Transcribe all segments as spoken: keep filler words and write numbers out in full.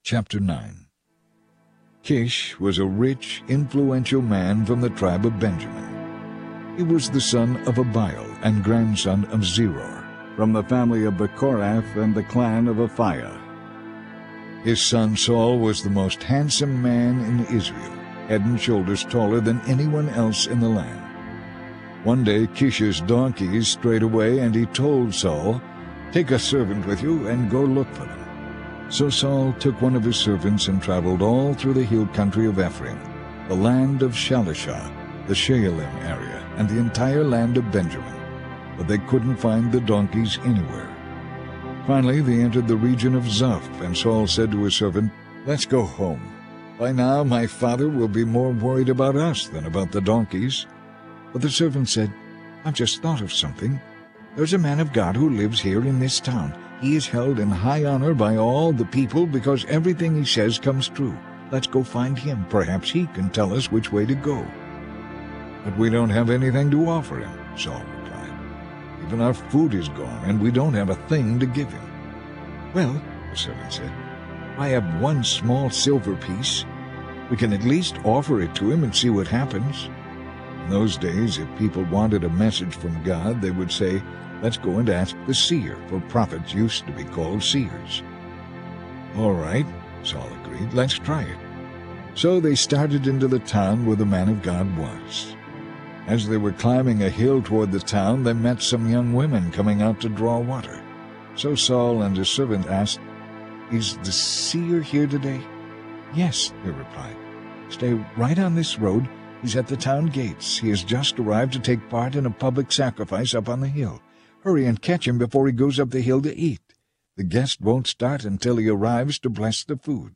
Chapter nine. Kish was a rich, influential man from the tribe of Benjamin. He was the son of Abiel and grandson of Zeror, from the family of Bechorath and the clan of Aphiah. His son Saul was the most handsome man in Israel, head and shoulders taller than anyone else in the land. One day Kish's donkeys strayed away, and he told Saul, "Take a servant with you and go look for them." So Saul took one of his servants and traveled all through the hill country of Ephraim, the land of Shalishah, the Shaalim area, and the entire land of Benjamin, but they couldn't find the donkeys anywhere. Finally they entered the region of Zuph, and Saul said to his servant, "Let's go home. By now my father will be more worried about us than about the donkeys." But the servant said, "I've just thought of something. There's a man of God who lives here in this town. He is held in high honor by all the people because everything he says comes true. Let's go find him. Perhaps he can tell us which way to go." "But we don't have anything to offer him," Saul replied. "Even our food is gone, and we don't have a thing to give him." "Well," the servant said, "I have one small silver piece. We can at least offer it to him and see what happens." In those days, if people wanted a message from God, they would say, "Let's go and ask the seer," for prophets used to be called seers. "All right," Saul agreed, "let's try it." So they started into the town where the man of God was. As they were climbing a hill toward the town, they met some young women coming out to draw water. So Saul and his servant asked, "Is the seer here today?" "Yes," they replied. "Stay right on this road. He's at the town gates. He has just arrived to take part in a public sacrifice up on the hill. Hurry and catch him before he goes up the hill to eat. The guest won't start until he arrives to bless the food."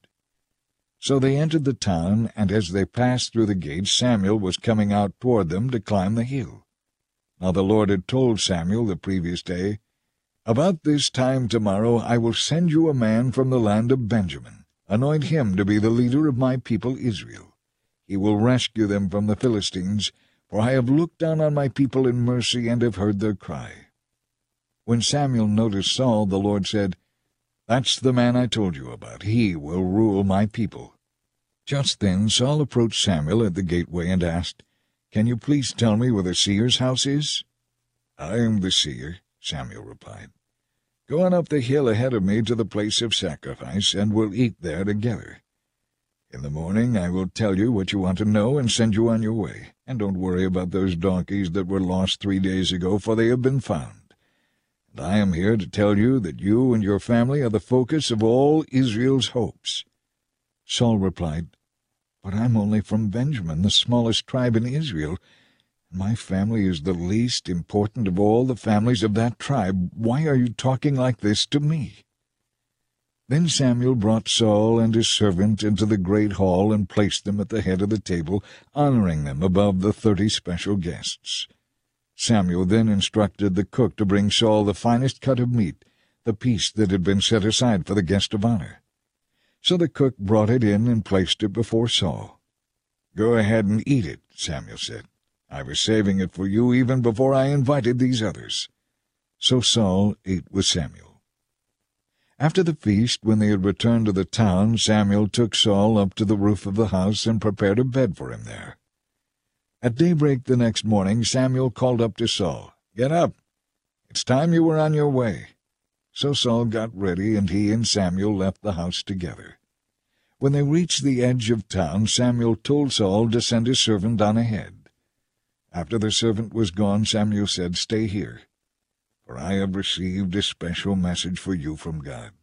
So they entered the town, and as they passed through the gates, Samuel was coming out toward them to climb the hill. Now the Lord had told Samuel the previous day, "About this time tomorrow I will send you a man from the land of Benjamin. Anoint him to be the leader of my people Israel. He will rescue them from the Philistines, for I have looked down on my people in mercy and have heard their cry." When Samuel noticed Saul, the Lord said, "That's the man I told you about. He will rule my people." Just then Saul approached Samuel at the gateway and asked, "Can you please tell me where the seer's house is?" "I am the seer," Samuel replied. "Go on up the hill ahead of me to the place of sacrifice, and we'll eat there together. In the morning I will tell you what you want to know and send you on your way. And don't worry about those donkeys that were lost three days ago, for they have been found. And I am here to tell you that you and your family are the focus of all Israel's hopes." Saul replied, "But I'm only from Benjamin, the smallest tribe in Israel, and my family is the least important of all the families of that tribe. Why are you talking like this to me?" Then Samuel brought Saul and his servant into the great hall and placed them at the head of the table, honoring them above the thirty special guests. Samuel then instructed the cook to bring Saul the finest cut of meat, the piece that had been set aside for the guest of honor. So the cook brought it in and placed it before Saul. "Go ahead and eat it," Samuel said. "I was saving it for you even before I invited these others." So Saul ate with Samuel. After the feast, when they had returned to the town, Samuel took Saul up to the roof of the house and prepared a bed for him there. At daybreak the next morning Samuel called up to Saul, "Get up! It's time you were on your way." So Saul got ready, and he and Samuel left the house together. When they reached the edge of town, Samuel told Saul to send his servant on ahead. After the servant was gone, Samuel said, "Stay here, for I have received a special message for you from God."